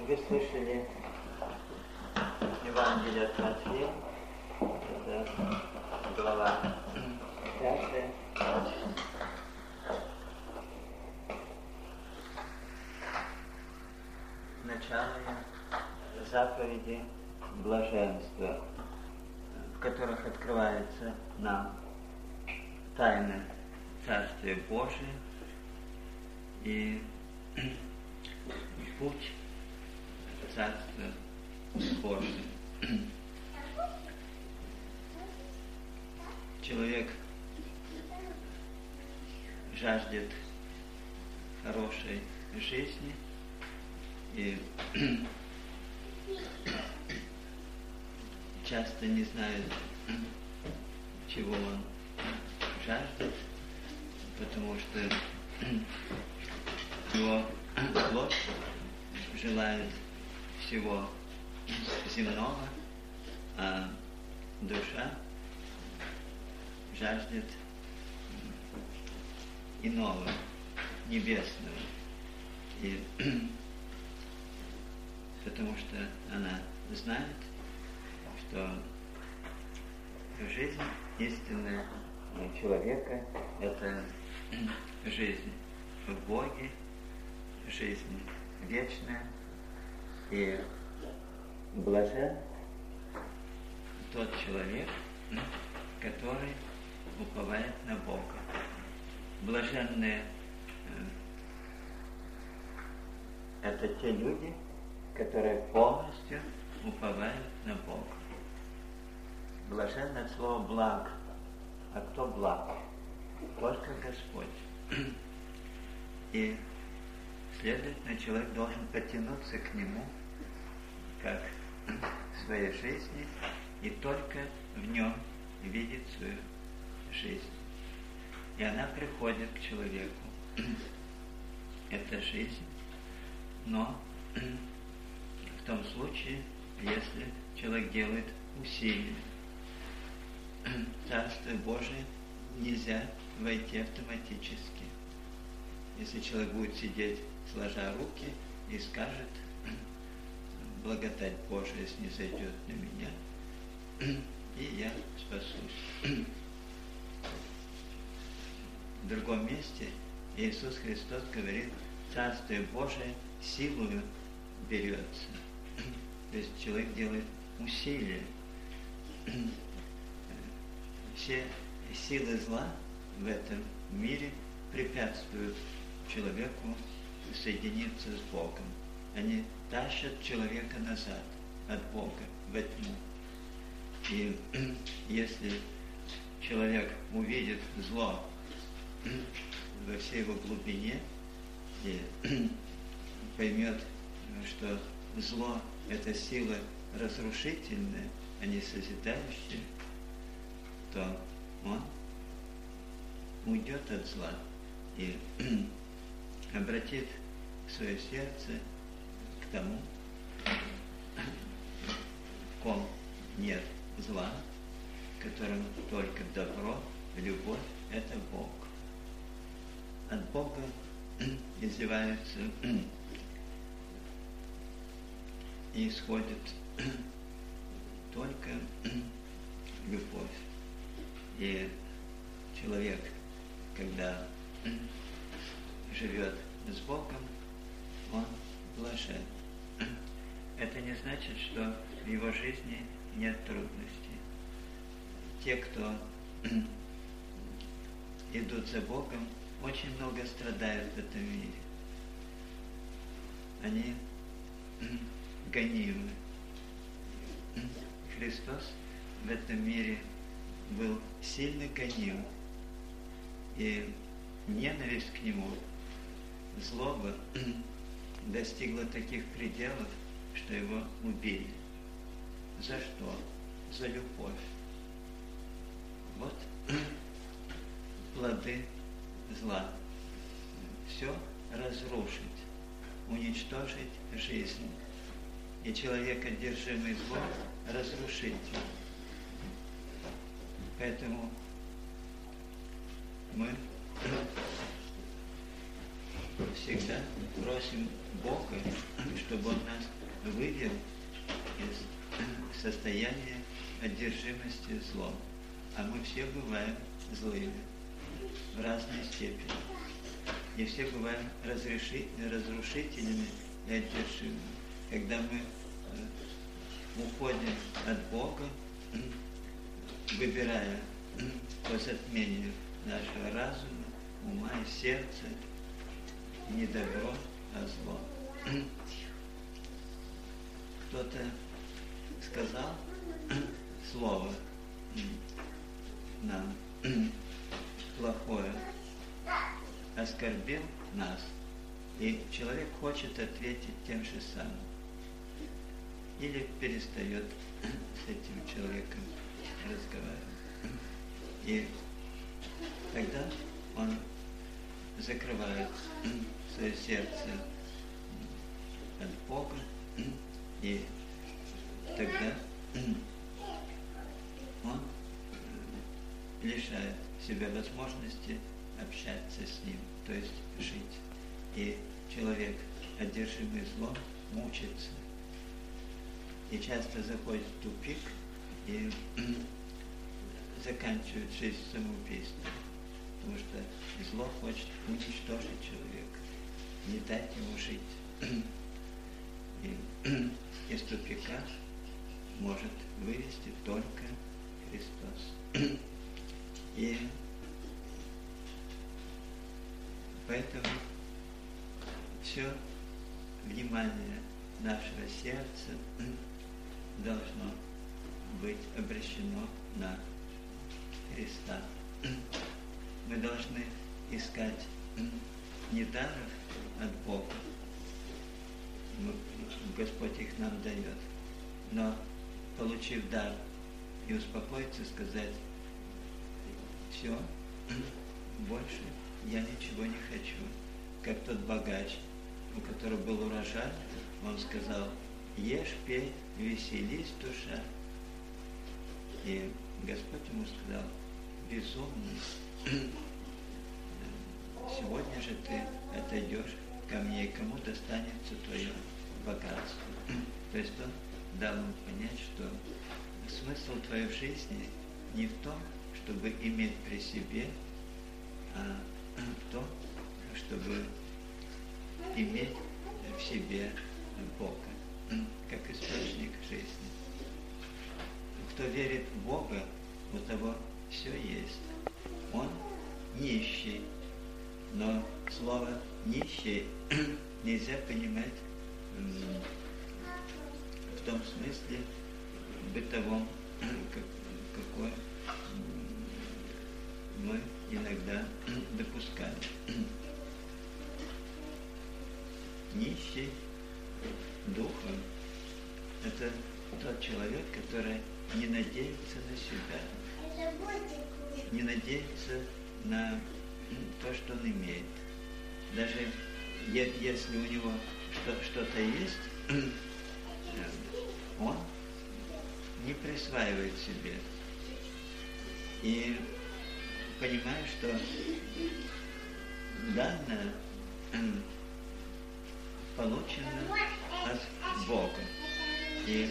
Вы слышали Евангелие от Матфея, это глава 5. Начало заповеди блаженства, в которых открывается нам тайна Царствия Божия и путь Царства Божия. Человек жаждет хорошей жизни и часто не знает, чего он жаждет, потому что его плоть желает всего земного, а душа жаждет иного, небесного. И потому что она знает, что жизнь истинная человека – это жизнь в Боге, жизнь вечная, и блажен тот человек, который уповает на Бога. Блаженные – это те люди, которые полностью уповают на Бога. Блажен от слова «благ». А кто благ? Только Господь. И, следовательно, человек должен потянуться к Нему, как в своей жизни, и только в Нем видеть свою жизнь. И она приходит к человеку. Это жизнь, но в том случае, если человек делает усилия. В Царство Божие нельзя войти автоматически. Если человек будет сидеть, сложа руки, и скажет: благодать Божия снизойдет на меня, и я спасусь. В другом месте Иисус Христос говорит: Царствие Божие силою берется. То есть человек делает усилия. Все силы зла в этом мире препятствуют человеку соединиться с Богом. Они тащат человека назад от Бога, во тьму. И если человек увидит зло во всей его глубине и поймет, что зло – это сила разрушительная, а не созидающая, то он уйдет от зла и обратит свое сердце к тому, в ком нет зла, в котором только добро, любовь – это Бог. От Бога изливается и исходит только любовь. И человек, когда живет с Богом, он блажен. Это не значит, что в его жизни нет трудностей. Те, кто идут за Богом, очень много страдают в этом мире. Они гонимы. Христос в этом мире был сильно гоним, и ненависть к Нему, злоба достигла таких пределов, что Его убили. За что? За любовь. Вот плоды зла. Все разрушить, уничтожить жизнь. И человек, одержимый злом, разрушитель. Поэтому мы всегда просим Бога, чтобы Он нас вывел из состояния одержимости злом. А мы все бываем злыми в разной степени. И все бываем разрушителями и одержимыми. Когда мы уходим от Бога, выбирая по затмению нашего разума, ума и сердца не добро, а зло. Кто-то сказал слово нам плохое, оскорбил нас, и человек хочет ответить тем же самым. Или перестает с этим человеком разговаривать. И тогда он закрывает свое сердце от Бога, и тогда он лишает себя возможности общаться с ним, то есть жить. И человек, одержимый злом, мучится. И часто заходит в тупик и заканчивает жизнь самоубийством. Потому что зло хочет уничтожить человека, не дать ему жить. И из тупика может вывести только Христос. И поэтому все внимание нашего сердца должно быть обращено на Христа. Мы должны искать не даров от Бога, Господь их нам дает, но, получив дар, и успокоиться, сказать: все, больше я ничего не хочу. Как тот богач, у которого был урожай, он сказал: ешь, пей, веселись, душа. И Господь ему сказал: безумный, сегодня же ты отойдешь ко мне, и кому достанется твое богатство. То есть он дал ему понять, что смысл твоей жизни не в том, чтобы иметь при себе, а в том, чтобы иметь в себе Бога, как источник жизни. Кто верит в Бога, у того все есть. Он нищий, но слово «нищий» нельзя понимать в том смысле бытовом, какой мы иногда допускаем. Нищий духом – это тот человек, который не надеется на себя, не надеется на то, что он имеет. Даже если у него что-то есть, он не присваивает себе. И понимает, что данное получено от Бога. И,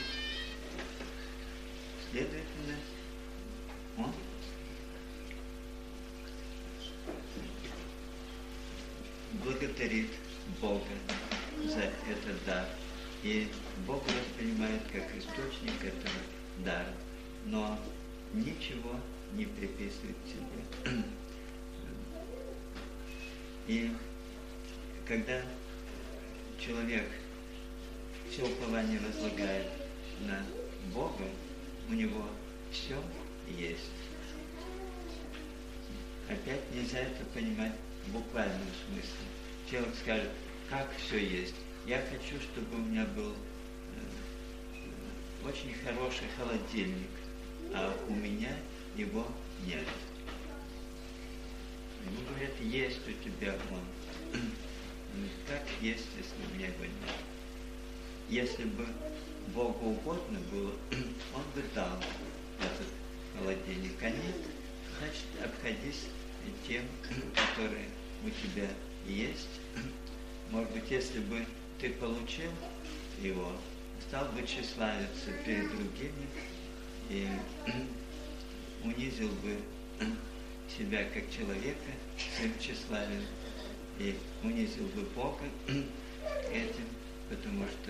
следовательно, он благодарит Бога за этот дар. И Бог воспринимает как источник этого дара, но ничего не приписывает себе. И когда человек все упование возлагает на Бога, у него все есть. Опять нельзя это понимать в буквальном смысле. Человек скажет: как все есть? Я хочу, чтобы у меня был очень хороший холодильник, а у меня его нет. Ему говорят: есть у тебя он. Как есть, если у меня его нет? Если бы Богу угодно было, он бы дал этот холодильник. А нет, значит, обходись тем, которые у тебя есть. Может быть, если бы ты получил его, стал бы тщеславиться перед другими и унизил бы себя как человека своим тщеславием и унизил бы Бога этим, потому что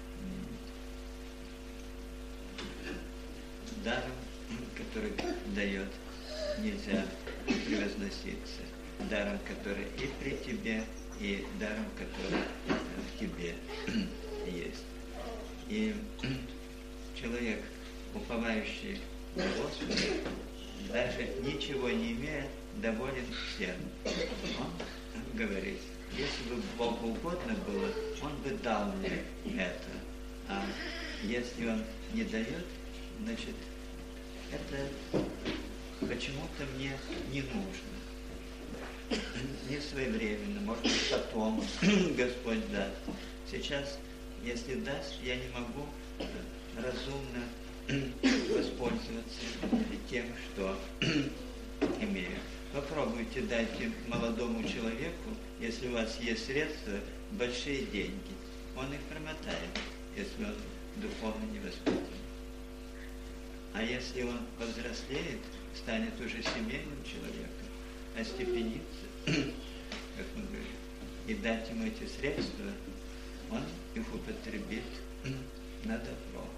даром, который дает, нельзя превозноситься. Даром, который и при тебе, и даром, который в тебе есть. И человек, уповающий на Господа, даже ничего не имея, доволен всем. Он говорит, если бы Богу угодно было, Он бы дал мне это. А если Он не дает, значит, это почему-то мне не нужно. Не своевременно, может быть, потом Господь даст. Сейчас, если даст, я не могу разумно воспользоваться тем, что имею. Попробуйте дайте молодому человеку, если у вас есть средства, большие деньги. Он их промотает, если он духовно не воспитан. А если он повзрослеет, станет уже семейным человеком, остепенится, как мы говорим, и дать ему эти средства, он их употребит на добро.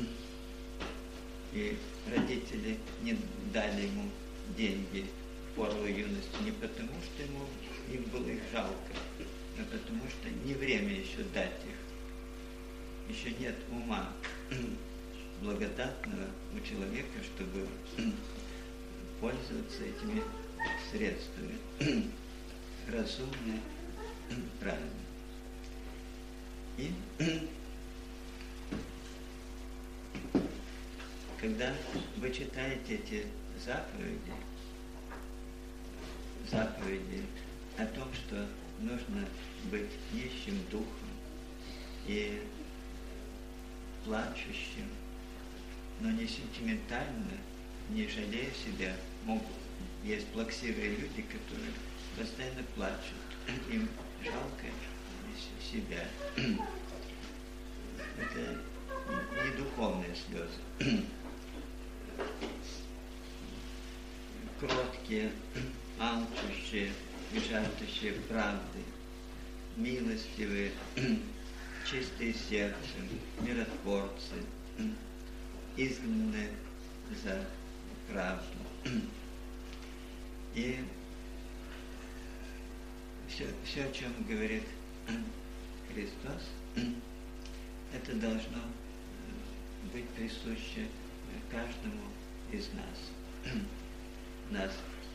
И родители не дали ему деньги в пору юности не потому, что им было их жалко, а потому что не время еще дать их. Еще нет ума благодатного у человека, чтобы пользоваться этими средствами разумно, правильно. И когда вы читаете эти заповеди о том, что нужно быть нищим духом и плачущим, но не сентиментально, не жалея себя. Есть плаксивые люди, которые постоянно плачут, им жалко себя. Это не духовные слезы. Кроткие, алчущие и жаждущие правды, милостивые, чистые сердцем, миротворцы, изгнанные за правду. И все, о чем говорит Христос, это должно быть присуще каждому из нас. Нас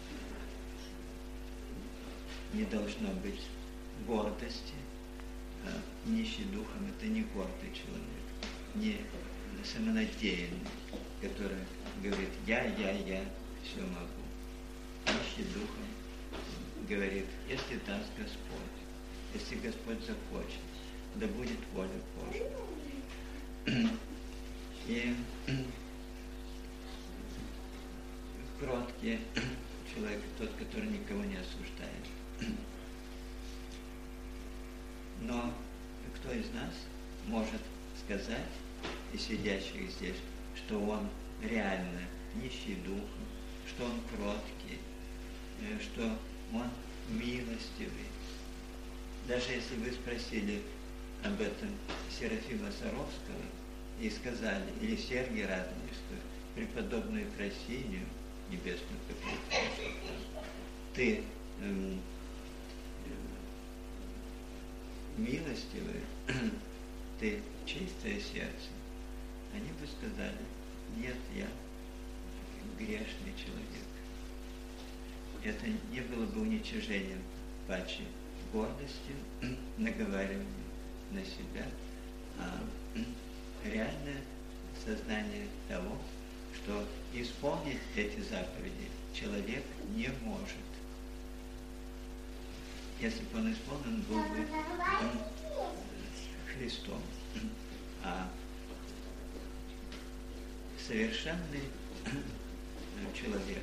не должно быть гордости. Нищий духом – это не гордый человек, не самонадеянный, который говорит я все могу. Нищий духом говорит, если даст Господь, если Господь захочет, да будет воля Божья. И кроткий человек, тот, который никого не осуждает. Но кто из нас может сказать, и сидящих здесь, что он реально нищий духом, что он кроткий, что он милостивый? Даже если вы спросили об этом Серафима Саровского и сказали, или Сергия Радонежского, преподобную Ефросинию, небесную покровительницу, ты милостивый, ты чистое сердце, они бы сказали, нет, я грешный человек. Это не было бы уничижением паче гордостью, наговариванием на себя, а реальное сознание того, что исполнить эти заповеди человек не может. Если бы он исполнен, был бы Христом. А совершенный человек,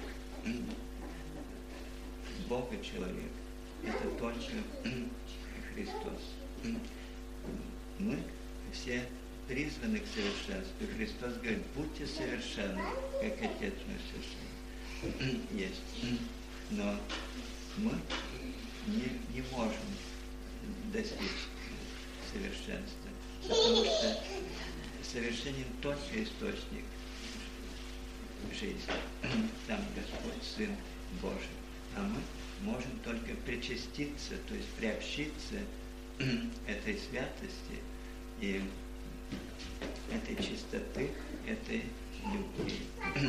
Бога человек, это только Христос. Мы все призваны к совершенству. И Христос говорит, будьте совершенны, как Отец мой совершенен. Есть. Но мы не можем достичь совершенства, потому что совершенен только источник жизни. Там Господь, Сын Божий. А мы можем только причаститься, то есть приобщиться этой святости и этой чистоты, этой любви.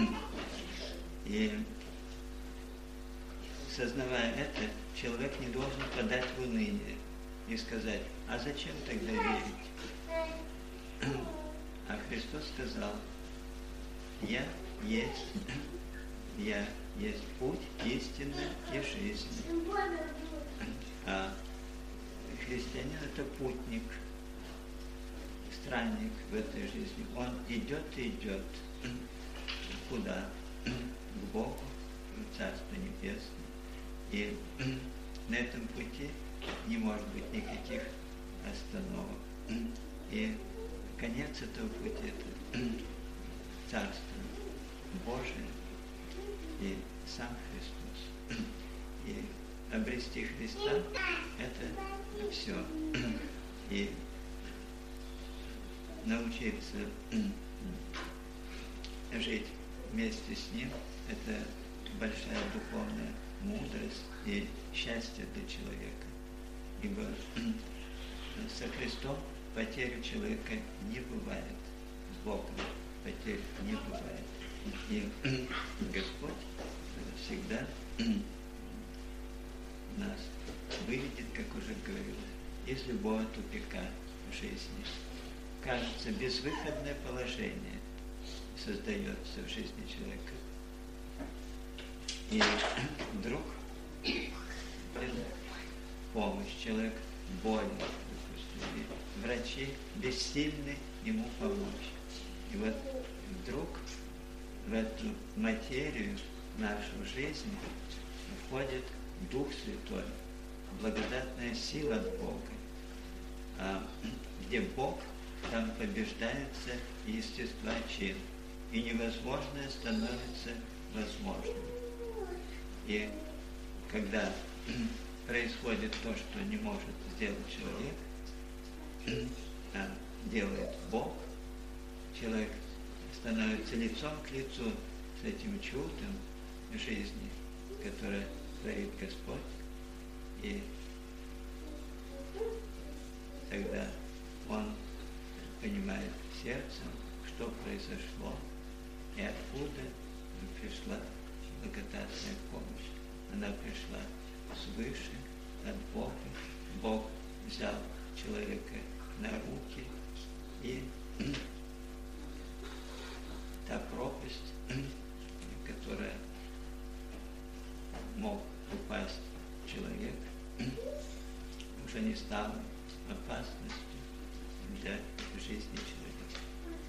И сознавая это, человек не должен подать в уныние и сказать, а зачем тогда верить? А Христос сказал, я есть путь, истина и жизнь. А христианин – это путник, странник в этой жизни. Он идет и идет. Куда? К Богу, в Царство Небесное. И на этом пути не может быть никаких остановок. И конец этого пути – это Царство Божие и сам Христос. И обрести Христа – это все. И научиться жить вместе с Ним – это большая духовная мудрость и счастье для человека. Ибо со Христом потерь человека не бывает, с Богом потерь не бывает. И Господь всегда нас выведет, как уже говорилось, из любого тупика в жизни. Кажется, безвыходное положение создается в жизни человека. И вдруг помощь, человек болен, допустим, и врачи бессильны ему помочь. И вот вдруг в эту материю, нашу жизнь, входит Дух Святой, благодатная сила от Бога. А где Бог, там побеждается естества чин, и невозможное становится возможным. И когда происходит то, что не может сделать человек, а делает Бог, человек становится лицом к лицу с этим чудом жизни, которое творит Господь, и тогда он понимает сердцем, что произошло и откуда пришла благодатная помощь. Она пришла свыше, от Бога. Бог взял человека на руки, и та пропасть, которая мог упасть человек, уже не стала опасностью для жизни человека.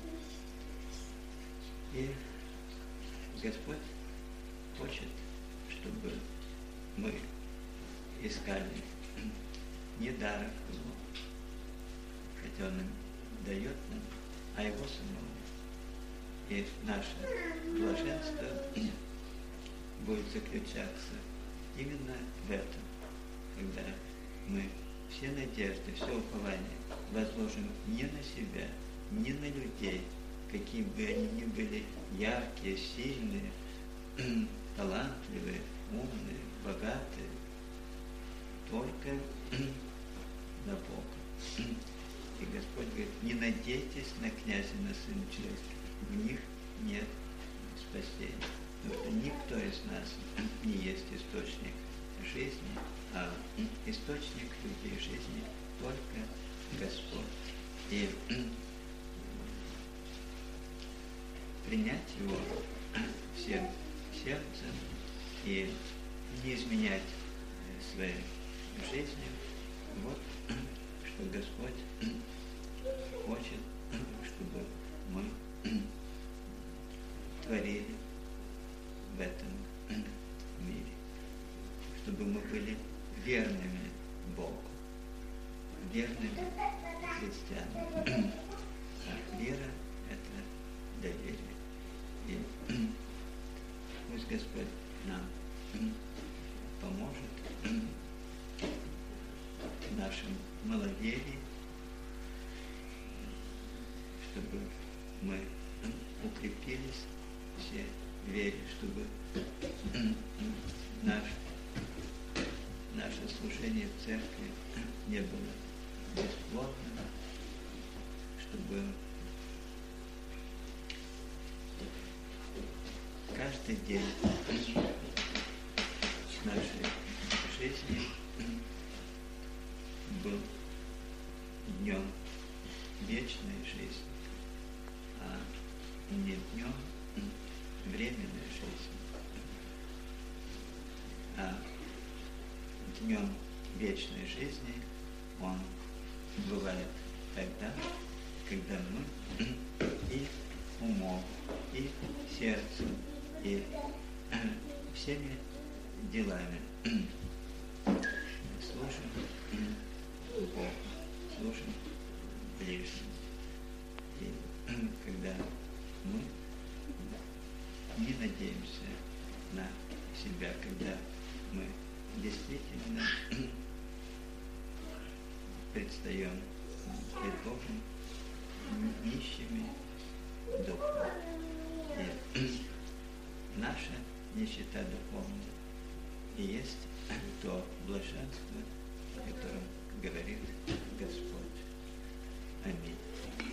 И Господь хочет, чтобы мы искали не даров Его, хотя Он им дает нам, а Его самого. И наше блаженство будет заключаться именно в этом, когда мы все надежды, все упование возложим не на себя, не на людей, какие бы они ни были яркие, сильные, талантливые, умные, богатые, только на Бога. И Господь говорит, не надейтесь на князя, на Сына Человеческого, в них нет спасения. Потому что никто из нас не есть источник жизни, а источник любви жизни только Господь. И принять Его всем сердцем и не изменять своей жизнью, вот что Господь хочет, чтобы мы творили в этом мире, чтобы мы были верными Богу, верными христианами. чтобы мы укрепились все в вере, чтобы наше служение в церкви не было бесплодным, чтобы каждый день нашей жизни был днем вечной жизни, а не днем временной жизни. А днем вечной жизни он бывает тогда, когда мы и умом, и сердцем, и всеми делами служим Богу, служим ближним. И когда мы не надеемся на себя, когда мы действительно предстаем пред Богом нищими духом. И наша нищета духовная и есть то блаженство, о котором говорит Господь. Аминь.